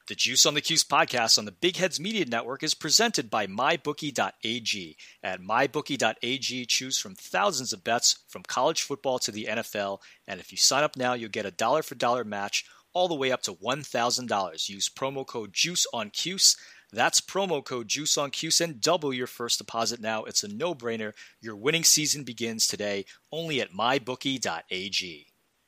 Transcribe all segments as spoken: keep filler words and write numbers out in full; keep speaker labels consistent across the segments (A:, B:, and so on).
A: The Juice on the Cuse podcast on the Big Heads Media Network is presented by my bookie dot a g. At my bookie dot a g, choose from thousands of bets from college football to the N F L, and if you sign up now, you'll get a dollar-for-dollar match all the way up to one thousand dollars. Use promo code JUICEONCUSE. That's promo code JUICEONCUSE and double your first deposit now. It's a no-brainer. Your winning season begins today only at my bookie dot a g.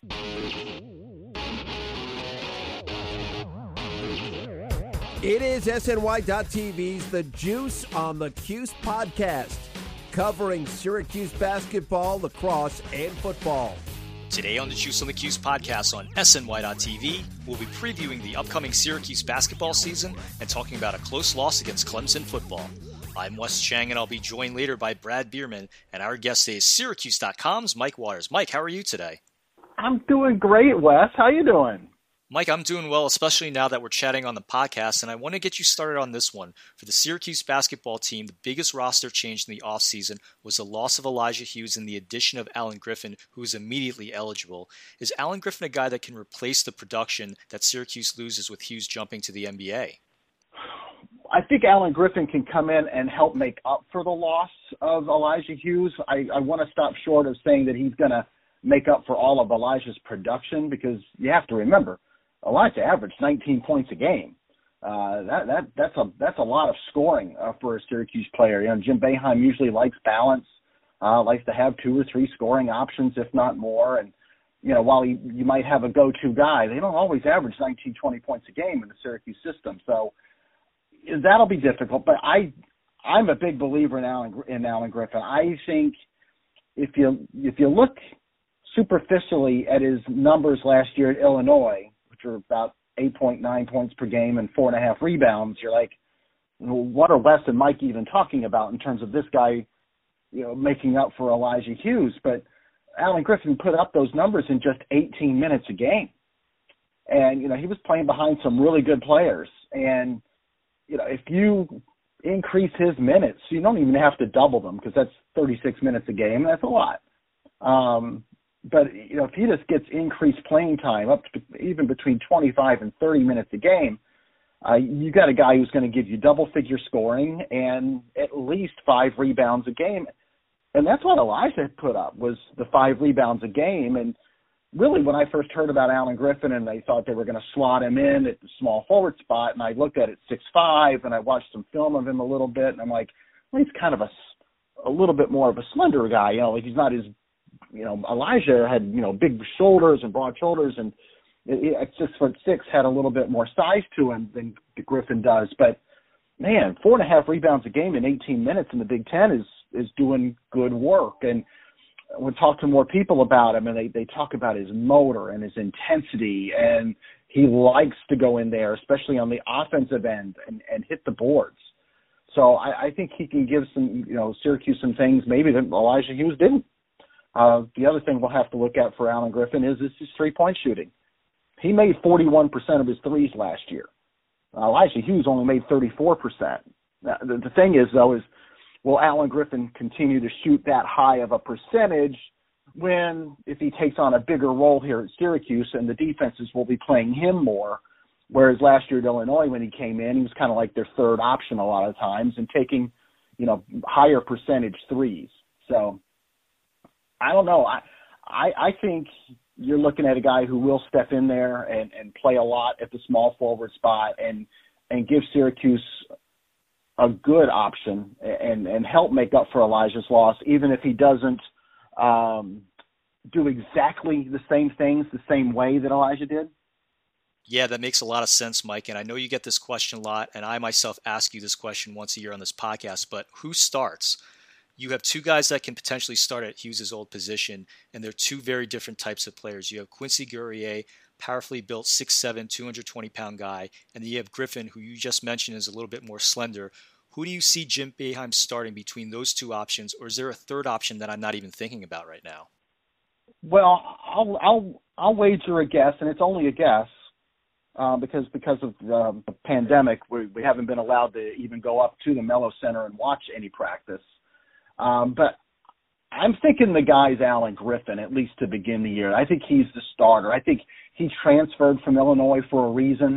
B: It is S N Y dot T V's The Juice on the Cuse podcast, covering Syracuse basketball, lacrosse, and football.
A: Today on the Juice on the Cuse podcast on S N Y dot T V, we'll be previewing the upcoming Syracuse basketball season and talking about a close loss against Clemson football. I'm Wes Chang, and I'll be joined later by Brad Bierman, and our guest is Syracuse dot com's Mike Waters. Mike, how are you today?
C: I'm doing great, Wes. How you doing?
A: Mike, I'm doing well, especially now that we're chatting on the podcast, and I want to get you started on this one. For the Syracuse basketball team, the biggest roster change in the offseason was the loss of Elijah Hughes and the addition of Alan Griffin, who is immediately eligible. Is Alan Griffin a guy that can replace the production that Syracuse loses with Hughes jumping to the N B A?
C: I think Alan Griffin can come in and help make up for the loss of Elijah Hughes. I, I want to stop short of saying that he's going to make up for all of Elijah's production, because you have to remember, Elijah averaged nineteen points a game. Uh, that that that's a that's a lot of scoring uh, for a Syracuse player. You know, Jim Boeheim usually likes balance, uh, likes to have two or three scoring options, if not more. And you know, while he, you might have a go-to guy, they don't always average nineteen, twenty points a game in the Syracuse system. So that'll be difficult. But I I'm a big believer in Alan in Alan Griffin. I think if you if you look superficially at his numbers last year at Illinois, which are about eight point nine points per game and four and a half rebounds, you're like, well, what are Wes and Mike even talking about in terms of this guy, you know, making up for Elijah Hughes? But Alan Griffin put up those numbers in just eighteen minutes a game. And, you know, he was playing behind some really good players. And, you know, if you increase his minutes, you don't even have to double them, because that's thirty-six minutes a game. That's a lot. Um, But, you know, if he just gets increased playing time, up to even between twenty-five and thirty minutes a game, uh, you got a guy who's going to give you double-figure scoring and at least five rebounds a game. And that's what Elijah put up, was the five rebounds a game. And really, when I first heard about Alan Griffin and they thought they were going to slot him in at the small forward spot, and I looked at it six five, and I watched some film of him a little bit, and I'm like, well, he's kind of a, a little bit more of a slender guy. You know, like he's not as You know, Elijah had, you know, big shoulders and broad shoulders, and at six foot six had a little bit more size to him than Griffin does. But man, four and a half rebounds a game in eighteen minutes in the Big Ten is is doing good work. And when talk to more people about him, and they, they talk about his motor and his intensity, and he likes to go in there, especially on the offensive end, and, and hit the boards. So I, I think he can give some, you know, Syracuse some things maybe that Elijah Hughes didn't. Uh, the other thing we'll have to look at for Alan Griffin is, is his three-point shooting. He made forty-one percent of his threes last year. Uh, Elijah Hughes only made thirty-four percent. Now, the, the thing is, though, is will Alan Griffin continue to shoot that high of a percentage when, if he takes on a bigger role here at Syracuse and the defenses will be playing him more, whereas last year at Illinois when he came in, he was kind of like their third option a lot of times and taking, you know, higher percentage threes. So I don't know. I, I I think you're looking at a guy who will step in there and, and play a lot at the small forward spot and and give Syracuse a good option and, and help make up for Elijah's loss, even if he doesn't um, do exactly the same things the same way that Elijah did.
A: Yeah, that makes a lot of sense, Mike. And I know you get this question a lot, and I myself ask you this question once a year on this podcast, but who starts? You have two guys that can potentially start at Hughes' old position, and they're two very different types of players. You have Quincy Guerrier, powerfully built, six seven, two hundred twenty pound guy, and then you have Griffin, who you just mentioned is a little bit more slender. Who do you see Jim Boeheim starting between those two options, or is there a third option that I'm not even thinking about right now?
C: Well, I'll I'll I'll wager a guess, and it's only a guess, uh, because because of uh, the pandemic, we we haven't been allowed to even go up to the Mello Center and watch any practice. Um, but I'm thinking the guy's Alan Griffin, at least to begin the year. I think he's the starter. I think he transferred from Illinois for a reason.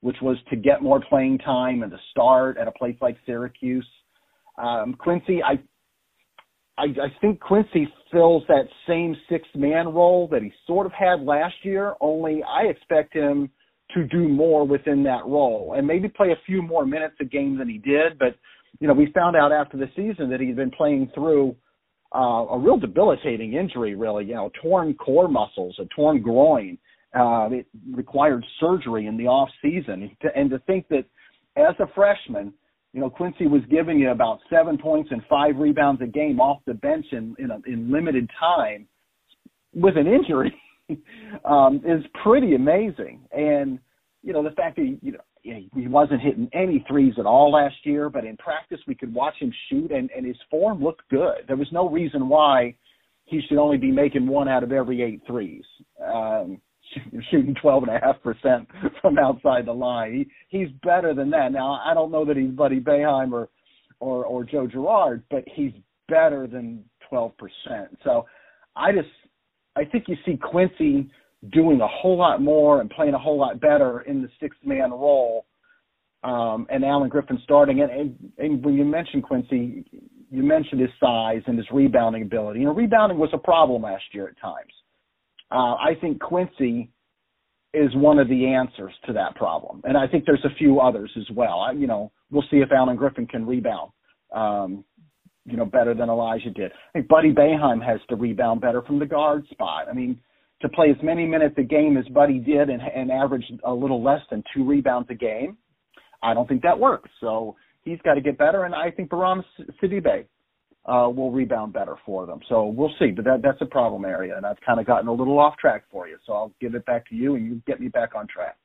C: which was to get more playing time and to start at a place like Syracuse. Um, Quincy, I, I, I think Quincy fills that same sixth-man role that he sort of had last year, only I expect him to do more within that role and maybe play a few more minutes a game than he did. But, you know, we found out after the season that he'd been playing through uh, a real debilitating injury, really, you know, torn core muscles, a torn groin. Uh, it required surgery in the off season. And to think that as a freshman, you know, Quincy was giving you about seven points and five rebounds a game off the bench in, in, a, in limited time with an injury um, is pretty amazing. And, you know, the fact that, you know, he wasn't hitting any threes at all last year, but in practice we could watch him shoot, and, and his form looked good. There was no reason why he should only be making one out of every eight threes, um, shooting twelve point five percent from outside the line. He, he's better than that. Now, I don't know that he's Buddy Boeheim or, or, or Joe Girard, but he's better than twelve percent. So I just – I think you see Quincy – doing a whole lot more and playing a whole lot better in the sixth-man role, um, and Alan Griffin starting. And, and, and when you mentioned Quincy, you mentioned his size and his rebounding ability. You know, rebounding was a problem last year at times. Uh, I think Quincy is one of the answers to that problem, and I think there's a few others as well. I, you know, we'll see if Alan Griffin can rebound, um, you know, better than Elijah did. I think Buddy Boeheim has to rebound better from the guard spot. I mean, to play as many minutes a game as Buddy did and, and average a little less than two rebounds a game, I don't think that works. So he's got to get better, and I think Baram Sidibe uh, will rebound better for them. So we'll see, but that, that's a problem area, and I've kind of gotten a little off track for you. So I'll give it back to you, and you get me back on track.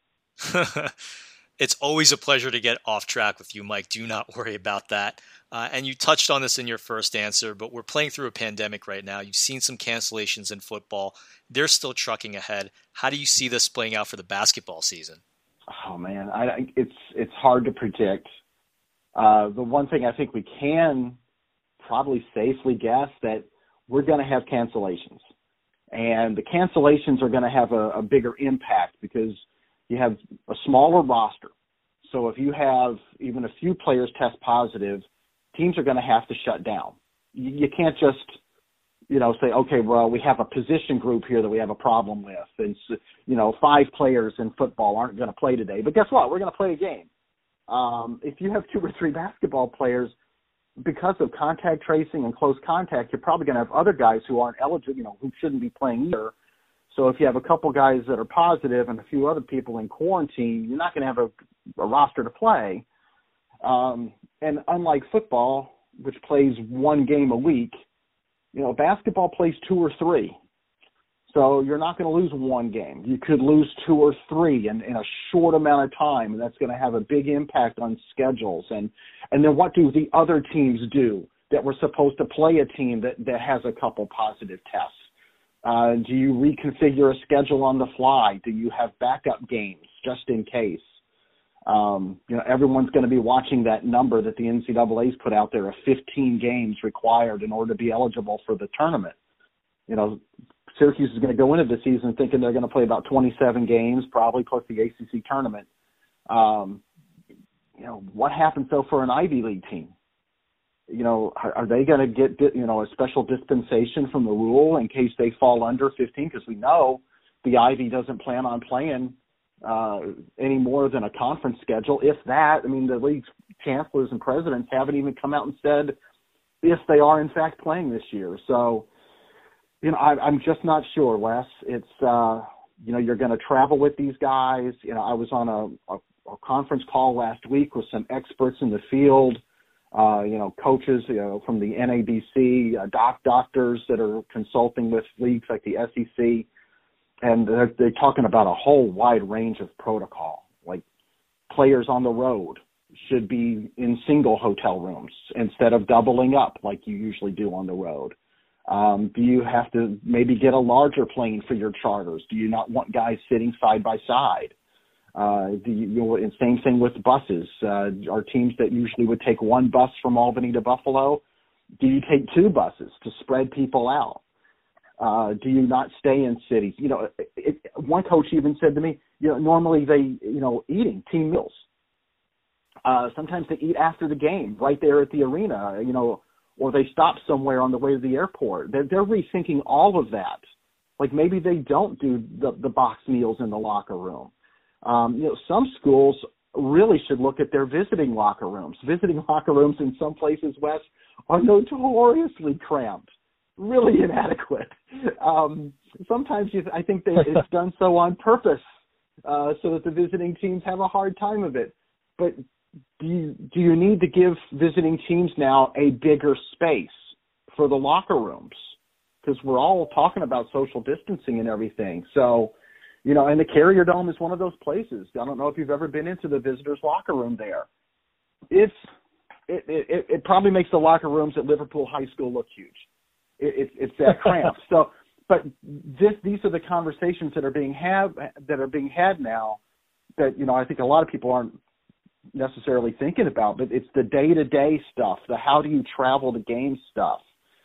A: It's always a pleasure to get off track with you, Mike. Do not worry about that. Uh, and you touched on this in your first answer, but we're playing through a pandemic right now. You've seen some cancellations in football. They're still trucking ahead. How do you see this playing out for the basketball season?
C: Oh, man, I, it's it's hard to predict. Uh, the one thing I think we can probably safely guess that we're going to have cancellations. And the cancellations are going to have a, a bigger impact because you have a smaller roster. So if you have even a few players test positive, teams are going to have to shut down. You, you can't just, you know, say, okay, well, we have a position group here that we have a problem with. And, you know, five players in football aren't going to play today. But guess what? We're going to play a game. Um, if you have two or three basketball players, because of contact tracing and close contact, you're probably going to have other guys who aren't eligible, you know, who shouldn't be playing either. So if you have a couple guys that are positive and a few other people in quarantine, you're not going to have a, a roster to play. Um, and unlike football, which plays one game a week, you know, basketball plays two or three. So you're not going to lose one game. You could lose two or three in, in a short amount of time, and that's going to have a big impact on schedules. And, and then what do the other teams do that were supposed to play a team that, that has a couple positive tests? Uh, do you reconfigure a schedule on the fly? Do you have backup games just in case? Um, you know, everyone's going to be watching that number that the N C double A's put out there of fifteen games required in order to be eligible for the tournament. You know, Syracuse is going to go into the season thinking they're going to play about twenty-seven games, probably plus the A C C tournament. Um, you know, what happens though for an Ivy League team? You know, are, are they going to get, you know, a special dispensation from the rule in case they fall under fifteen? Because we know the Ivy doesn't plan on playing uh, any more than a conference schedule, if that. I mean, the league's chancellors and presidents haven't even come out and said if they are in fact playing this year. So, you know, I, I'm just not sure, Wes. It's, uh, you know, you're going to travel with these guys. You know, I was on a, a, a conference call last week with some experts in the field. Uh, you know, coaches, you know, from the N A B C, uh, doc doctors that are consulting with leagues like the S E C, and they're, they're talking about a whole wide range of protocol. Like players on the road should be in single hotel rooms instead of doubling up like you usually do on the road. Um, do you have to maybe get a larger plane for your charters? Do you not want guys sitting side by side? Uh, the, you know, and same thing with buses. Uh, our teams that usually would take one bus from Albany to Buffalo, do you take two buses to spread people out? Uh, do you not stay in cities? You know, it, it, one coach even said to me, you know, normally they, you know, eating team meals. Uh, sometimes they eat after the game right there at the arena, you know, or they stop somewhere on the way to the airport. They're, they're rethinking all of that. Like maybe they don't do the, the box meals in the locker room. Um, you know, some schools really should look at their visiting locker rooms. Visiting locker rooms in some places, Wes, are notoriously cramped, really inadequate. Um, sometimes you, I think that it's done so on purpose uh, so that the visiting teams have a hard time of it. But do you, do you need to give visiting teams now a bigger space for the locker rooms? Because we're all talking about social distancing and everything. So, you know, and the Carrier Dome is one of those places. I don't know if you've ever been into the visitors' locker room there. It's it it, it probably makes the locker rooms at Liverpool High School look huge. It, it, it's that cramped. So, but this these are the conversations that are being have that are being had now. That, you know, I think a lot of people aren't necessarily thinking about, but it's the day-to-day stuff, the how do you travel to game stuff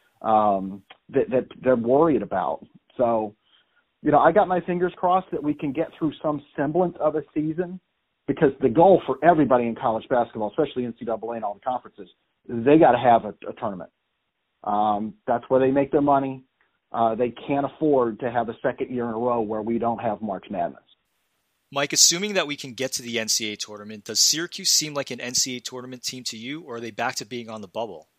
C: um, that, that they're worried about. So, you know, I got my fingers crossed that we can get through some semblance of a season, because the goal for everybody in college basketball, especially N C double A and all the conferences, is they got to have a, a tournament. Um, that's where they make their money. Uh, they can't afford to have a second year in a row where we don't have March Madness.
A: Mike, assuming that we can get to the N C double A tournament, does Syracuse seem like an N C double A tournament team to you, or are they back to being on the bubble?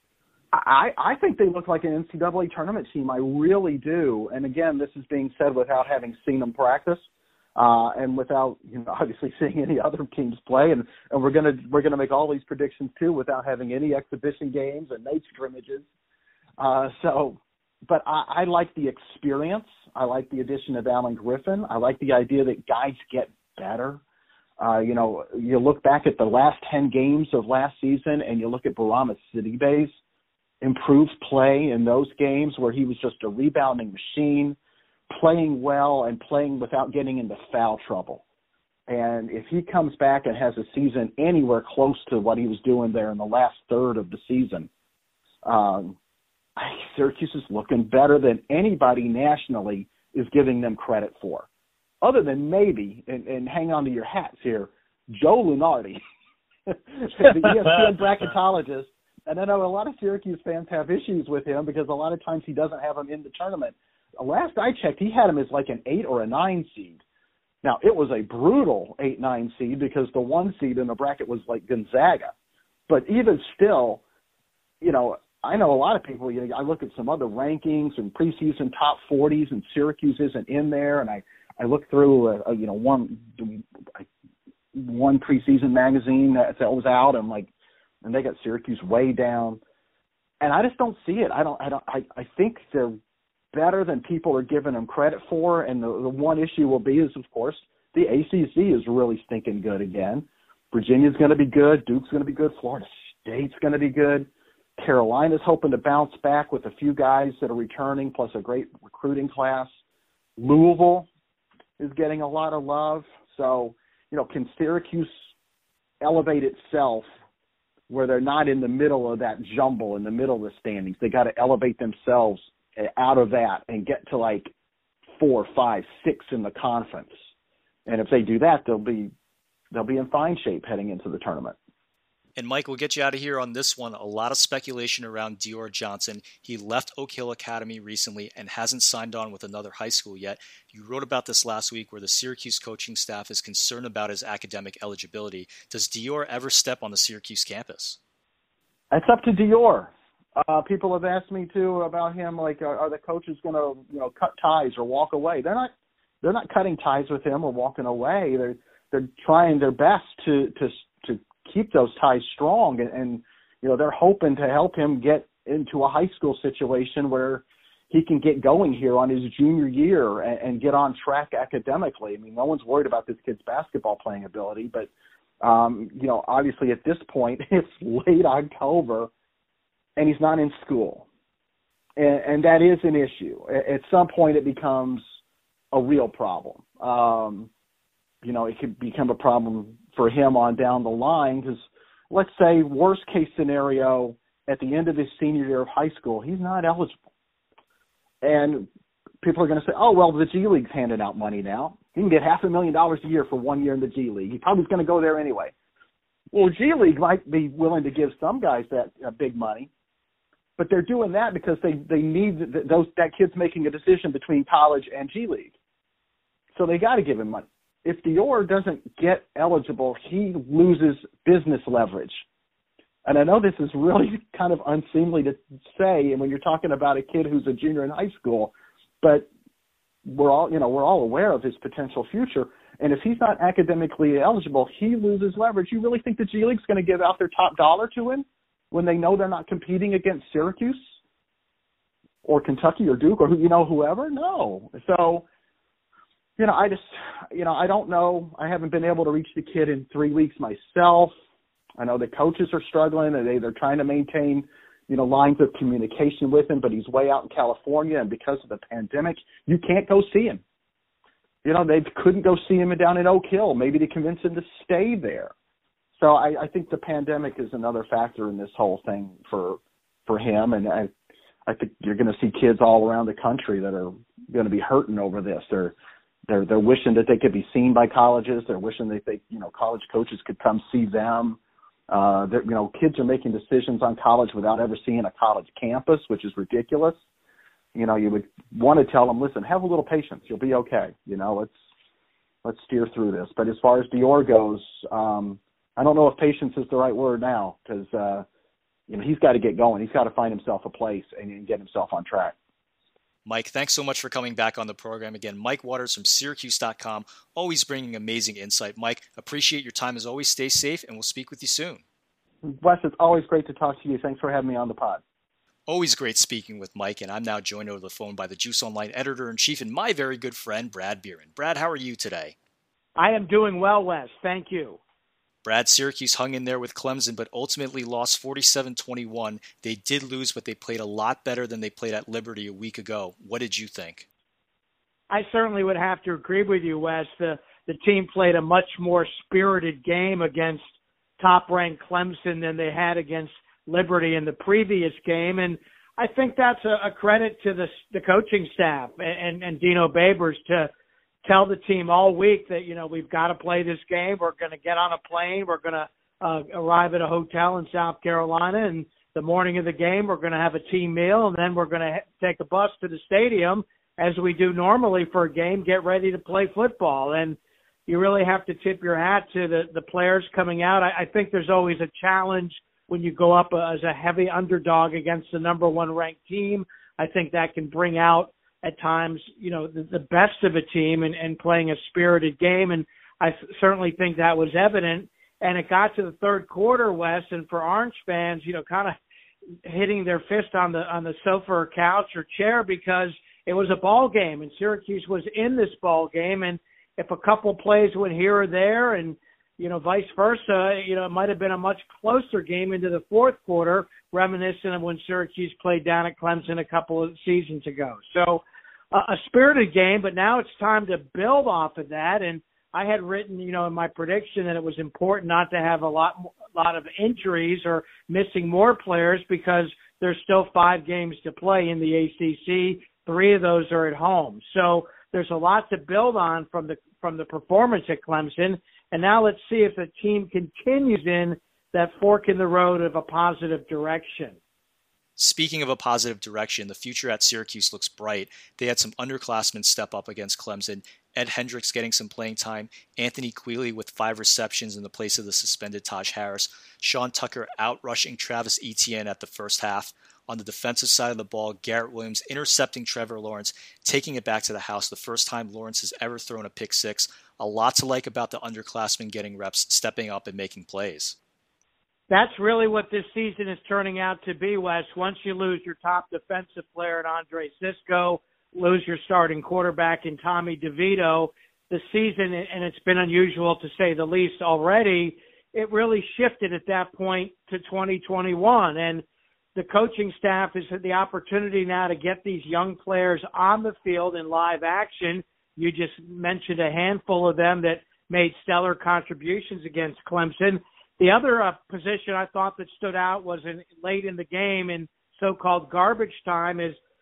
C: I, I think they look like an N C double A tournament team. I really do. And again, this is being said without having seen them practice, uh, and without, you know, obviously seeing any other teams play. And, and we're gonna we're gonna make all these predictions too without having any exhibition games and night scrimmages. Uh, so, but I, I like the experience. I like the addition of Alan Griffin. I like the idea that guys get better. Uh, you know, you look back at the last ten games of last season, and you look at Barama Sidibe's improved play in those games where he was just a rebounding machine, playing well and playing without getting into foul trouble. And if he comes back and has a season anywhere close to what he was doing there in the last third of the season, um, Syracuse is looking better than anybody nationally is giving them credit for. Other than maybe, and, and hang on to your hats here, Joe Lunardi, the E S P N bracketologist. And I know a lot of Syracuse fans have issues with him because a lot of times he doesn't have them in the tournament. Last I checked, he had him as like an eight or a nine seed. Now, it was a brutal eight nine seed because the one seed in the bracket was like Gonzaga. But even still, you know, I know a lot of people, you know, I look at some other rankings and preseason top forties, and Syracuse isn't in there. And I, I look through, a, a, you know, one one preseason magazine that, that was out, and like, and they got Syracuse way down. And I just don't see it. I don't. I don't. I, I think they're better than people are giving them credit for. And the, the one issue will be is, of course, the A C C is really stinking good again. Virginia's going to be good. Duke's going to be good. Florida State's going to be good. Carolina's hoping to bounce back with a few guys that are returning, plus a great recruiting class. Louisville is getting a lot of love. So, you know, can Syracuse elevate itself where they're not in the middle of that jumble, in the middle of the standings? They got to elevate themselves out of that and get to like four, five, six in the conference. And if they do that, they'll be they'll be in fine shape heading into the tournament.
A: And Mike, we'll get you out of here on this one. A lot of speculation around Dior Johnson. He left Oak Hill Academy recently and hasn't signed on with another high school yet. You wrote about this last week where the Syracuse coaching staff is concerned about his academic eligibility. Does Dior ever step on the Syracuse campus?
C: It's up to Dior. Uh, people have asked me too about him, like, are, are the coaches going to, you know, cut ties or walk away? They're not. They're not cutting ties with him or walking away. They're they're trying their best to to to keep those ties strong, and, and you know, they're hoping to help him get into a high school situation where he can get going here on his junior year and, and get on track academically. I mean, no one's worried about this kid's basketball playing ability, but um, you know, obviously at this point it's late October and he's not in school, and, and that is an issue. At some point it becomes a real problem. Um, you know, it could become a problem for him on down the line because, let's say, worst case scenario, at the end of his senior year of high school, he's not eligible. And people are going to say, oh, well, the G League's handing out money now. He can get half a million dollars a year for one year in the G League. He probably going to go there anyway. Well, G League might be willing to give some guys that uh, big money, but they're doing that because they, they need th- those that kid's making a decision between college and G League. So they got to give him money. If Dior doesn't get eligible, he loses business leverage. And I know this is really kind of unseemly to say, and when you're talking about a kid who's a junior in high school, but we're all, you know, we're all aware of his potential future. And if he's not academically eligible, he loses leverage. You really think the G League's going to give out their top dollar to him when they know they're not competing against Syracuse or Kentucky or Duke or, you know, whoever? No. So, you know, I just, you know, I don't know. I haven't been able to reach the kid in three weeks myself. I know the coaches are struggling, and they, they're trying to maintain, you know, lines of communication with him, but he's way out in California, and because of the pandemic, you can't go see him. You know, they couldn't go see him down in Oak Hill, maybe to convince him to stay there. So I, I think the pandemic is another factor in this whole thing for for him, and I, I think you're going to see kids all around the country that are going to be hurting over this. They're they're they're wishing that they could be seen by colleges. They're wishing that they, you know, college coaches could come see them. Uh, you know, kids are making decisions on college without ever seeing a college campus, which is ridiculous. You know, you would want to tell them, listen, have a little patience. You'll be okay. You know, let's let's steer through this. But as far as Dior goes, um, I don't know if patience is the right word now because, uh, you know, he's got to get going. He's got to find himself a place and, and get himself on track.
A: Mike, thanks so much for coming back on the program again. Mike Waters from Syracuse dot com, always bringing amazing insight. Mike, appreciate your time as always. Stay safe, and we'll speak with you soon.
C: Wes, it's always great to talk to you. Thanks for having me on the pod.
A: Always great speaking with Mike, and I'm now joined over the phone by the Juice Online editor-in-chief and my very good friend, Brad Bieran. Brad, how are you today?
D: I am doing well, Wes. Thank you.
A: Brad, Syracuse hung in there with Clemson, but ultimately lost forty-seven twenty-one. They did lose, but they played a lot better than they played at Liberty a week ago. What did you think?
D: I certainly would have to agree with you, Wes. The, the team played a much more spirited game against top-ranked Clemson than they had against Liberty in the previous game. And I think that's a, a credit to the, the coaching staff and, and Dino Babers to tell the team all week that, you know, we've got to play this game. We're going to get on a plane. We're going to uh, arrive at a hotel in South Carolina. And the morning of the game, we're going to have a team meal. And then we're going to ha- take a bus to the stadium, as we do normally for a game, get ready to play football. And you really have to tip your hat to the, the players coming out. I, I think there's always a challenge when you go up as a heavy underdog against the number one ranked team. I think that can bring out at times, you know, the, the best of a team and, and playing a spirited game. And I certainly think that was evident. And it got to the third quarter, Wes, and for Orange fans, you know, kind of hitting their fist on the on the sofa or couch or chair because it was a ball game and Syracuse was in this ball game. And if a couple plays went here or there and, you know, vice versa, you know, it might have been a much closer game into the fourth quarter, reminiscent of when Syracuse played down at Clemson a couple of seasons ago. So uh, a spirited game, but now it's time to build off of that. And I had written, you know, in my prediction that it was important not to have a lot, lot of injuries or missing more players because there's still five games to play in the A C C. Three of those are at home. So there's a lot to build on from the from the performance at Clemson. And now let's see if the team continues in that fork in the road of a positive direction.
A: Speaking of a positive direction, the future at Syracuse looks bright. They had some underclassmen step up against Clemson. Ed Hendricks getting some playing time. Anthony Quealy with five receptions in the place of the suspended Taj Harris. Sean Tucker out-rushing Travis Etienne at the first half. On the defensive side of the ball, Garrett Williams intercepting Trevor Lawrence, taking it back to the house, the first time Lawrence has ever thrown a pick six. A lot to like about the underclassmen getting reps, stepping up and making plays.
D: That's really what this season is turning out to be, Wes. Once you lose your top defensive player in Andre Cisco, lose your starting quarterback in Tommy DeVito, the season, and it's been unusual to say the least already, it really shifted at that point to twenty twenty-one. And the coaching staff has had the opportunity now to get these young players on the field in live action. You just mentioned a handful of them that made stellar contributions against Clemson. The other uh, position I thought that stood out was in, late in the game in so-called garbage time is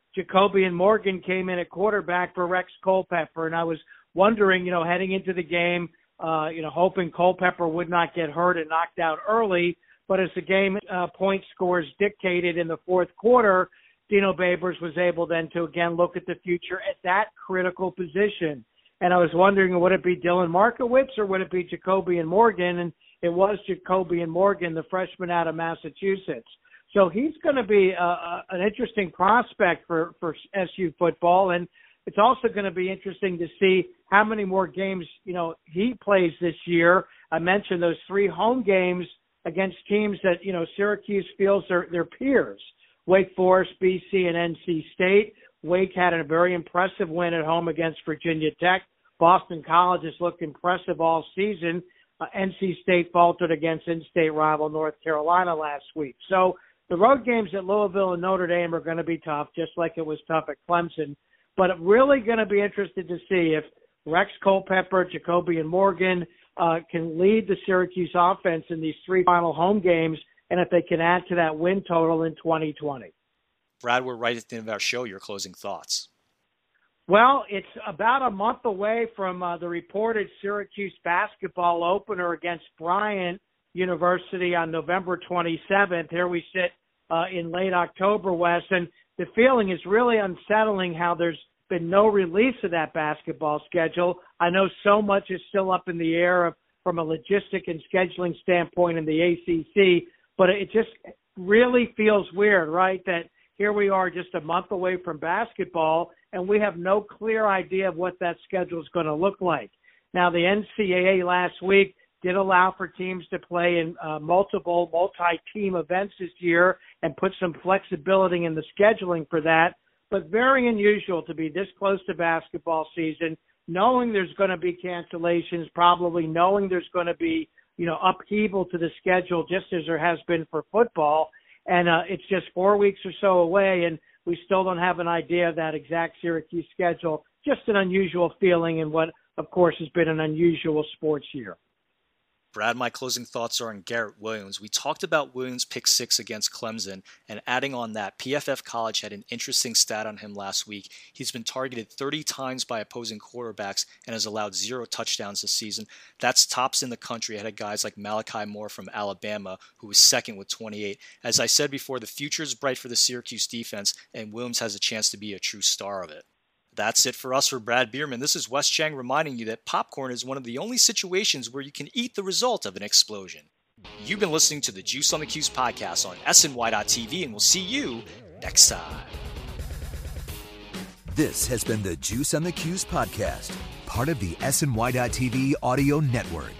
D: Jacoby and Morgan came in at quarterback for Rex Culpepper, and I was wondering, you know, heading into the game, uh, you know, hoping Culpepper would not get hurt and knocked out early. But as the game uh, point scores dictated in the fourth quarter, Dino Babers was able then to again look at the future at that critical position. And I was wondering, would it be Dylan Markowitz or would it be Jacoby and Morgan? And it was Jacoby and Morgan, the freshman out of Massachusetts. So he's going to be uh, uh, an interesting prospect for, for S U football. And it's also going to be interesting to see how many more games, you know, he plays this year. I mentioned those three home games against teams that, you know, Syracuse feels are their peers. Wake Forest, B C, and N C State. Wake had a very impressive win at home against Virginia Tech. Boston College has looked impressive all season. Uh, N C State faltered against in-state rival North Carolina last week. So the road games at Louisville and Notre Dame are going to be tough, just like it was tough at Clemson. But I'm really going to be interested to see if Rex Culpepper, Jacoby, and Morgan uh, can lead the Syracuse offense in these three final home games, and if they can add to that win total in twenty twenty.
A: Brad, we're right at the end of our show. Your closing thoughts.
D: Well, it's about a month away from uh, the reported Syracuse basketball opener against Bryant University on November twenty-seventh. Here we sit uh, in late October, Wes, and the feeling is really unsettling how there's been no release of that basketball schedule. I know so much is still up in the air of, from a logistic and scheduling standpoint in the A C C, but it just really feels weird, right, that here we are just a month away from basketball, and we have no clear idea of what that schedule is going to look like. Now, the N C double A last week did allow for teams to play in uh, multiple multi-team events this year and put some flexibility in the scheduling for that, but very unusual to be this close to basketball season, knowing there's going to be cancellations, probably knowing there's going to be, you know, upheaval to the schedule just as there has been for football. And uh, it's just four weeks or so away, and we still don't have an idea of that exact Syracuse schedule. Just an unusual feeling in what, of course, has been an unusual sports year.
A: Brad, my closing thoughts are on Garrett Williams. We talked about Williams' pick six against Clemson, and adding on that, P F F College had an interesting stat on him last week. He's been targeted thirty times by opposing quarterbacks and has allowed zero touchdowns this season. That's tops in the country ahead of guys like Malachi Moore from Alabama, who was second with twenty-eight. As I said before, the future is bright for the Syracuse defense, and Williams has a chance to be a true star of it. That's it for us. For Brad Bierman, this is Wes Cheng reminding you that popcorn is one of the only situations where you can eat the result of an explosion. You've been listening to the Juice on the Cuse podcast on S N Y dot T V, and we'll see you next time.
E: This has been the Juice on the Cuse podcast, part of the S N Y dot T V audio network.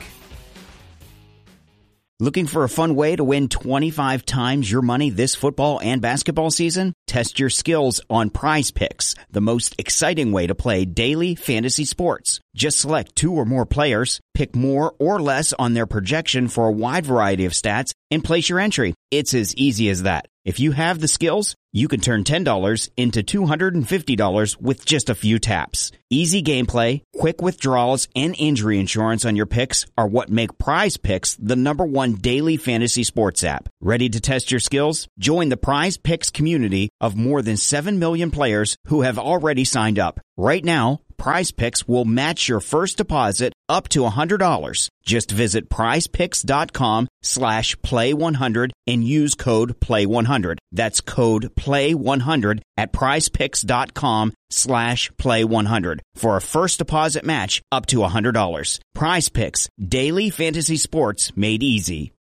F: Looking for a fun way to win twenty-five times your money this football and basketball season? Test your skills on Prize Picks, the most exciting way to play daily fantasy sports. Just select two or more players, pick more or less on their projection for a wide variety of stats, and place your entry. It's as easy as that. If you have the skills, you can turn ten dollars into two hundred fifty dollars with just a few taps. Easy gameplay, quick withdrawals, and injury insurance on your picks are what make Prize Picks the number one daily fantasy sports app. Ready to test your skills? Join the Prize Picks community of more than seven million players who have already signed up. Right now, Prize Picks will match your first deposit up to one hundred dollars. Just visit prizepicks.com slash play one hundred and use code play one hundred. That's code play one hundred at prizepicks.com slash play one hundred for a first deposit match up to one hundred dollars. Prize Picks, daily fantasy sports made easy.